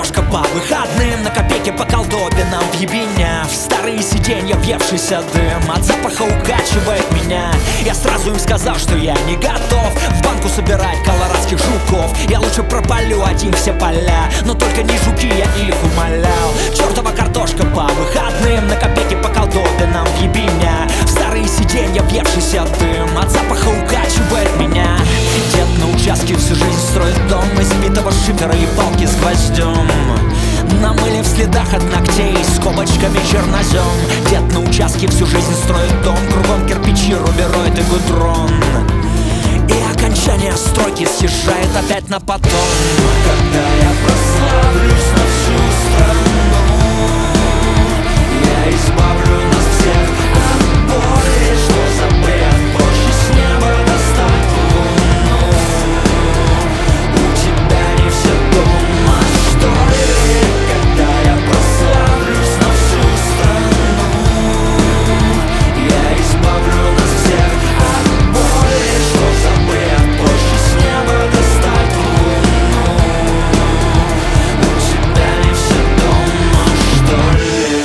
картошка по выходным, на копейки по колдобинам в ебеня. В старые сиденья въевшийся дым от запаха укачивает меня. Я сразу им сказал, что я не готов в банку собирать колорадских жуков. Я лучше пропалю один все поля, но только не жуки, я их умолял. Чертова картошка по выходным, на копейки по колдобинам в ебеня. В старые сиденья въевшийся дым от запаха укачивает меня. Дед на участке всю жизнь строит дом из битого шифера и палки с гвоздем. Намыли в следах от ногтей скобочками чернозем. Дед на участке всю жизнь строит дом, кругом кирпичи, рубероид и гудрон. И окончание стройки съезжает опять на потом. Когда я прославлюсь на всю страну, я избавлю нас всех от боли. Что за бред, проще с неба достать луну. У тебя не все дома, что ли? Когда я прославлюсь на всю страну, я избавлю нас всех от боли. Что за бред, проще с неба достать луну. У тебя не все дома, что ли?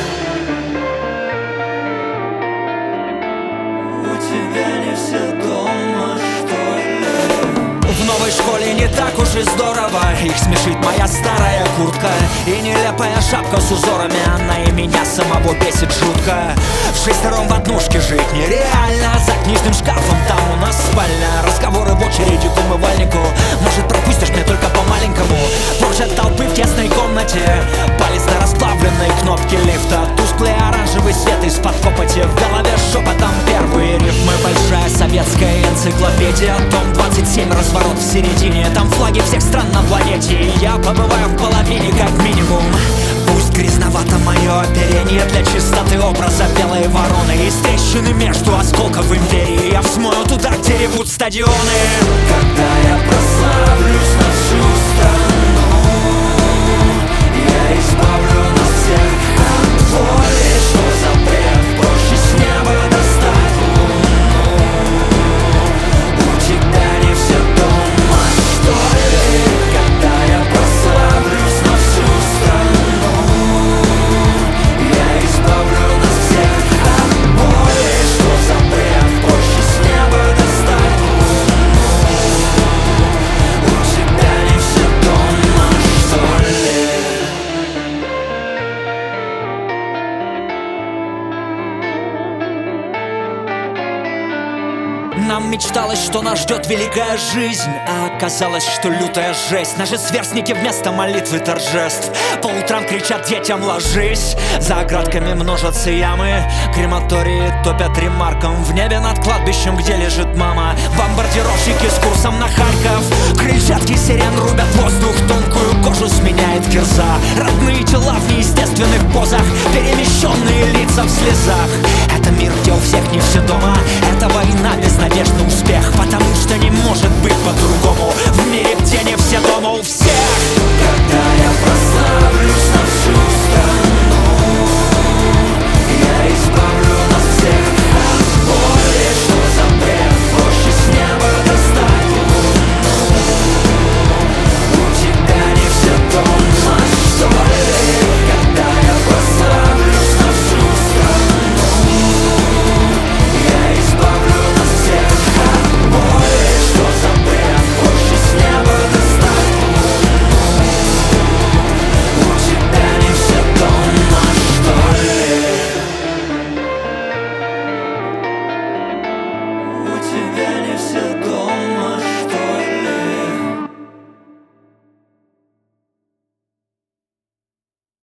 У тебя не все дома, что ли? В новой школе не так уж и здорово. Их смешит моя старая куртка и нелепая шапка с узорами. Она и меня самого бесит жутко. В шестером в однушке жить нереально. За книжным шкафом там у нас спальня. Разговоры в очереди к умывальнику. Может, пропустишь мне только по-маленькому. Прочь от толпы в тесной комнате. Палец на расплавленной кнопке лифта. Тусклый оранжевый свет из-под копоти. В голове шепотом первые рифмы. Большая советская энциклопедия. Том 27, разворот в середине. Там флаги всех стран на планете. И я побываю в половине как минимум. Пусть грязновато мое оперение для чистоты образа белой вороны. Из трещины между осколков империи я всмою туда, где ревут стадионы. Когда я прославлюсь на всю страну, я избавлю нас всех от боли. Что за бред, проще с неба достать луну. У тебя не все дома, что ли? Когда я прославлюсь на всю страну, я избавлю нас всех от боли. Что за бред, проще с неба достать луну. У тебя не все дома, что ли? Нам мечталось, что нас ждет великая жизнь, а оказалось, что лютая жесть. Наши сверстники вместо молитвы торжеств по утрам кричат детям: ложись. За оградками множатся ямы, крематории топят ремарком. В небе над кладбищем, где лежит мама, бомбардировщики с курсом на Харьков. Крыльчатки сирен рубят воздух, тонкую кожу сменяет кирза. Родные тела в неестественных позах, перемещенные лица в слезах. Это мир, где у всех не все дома.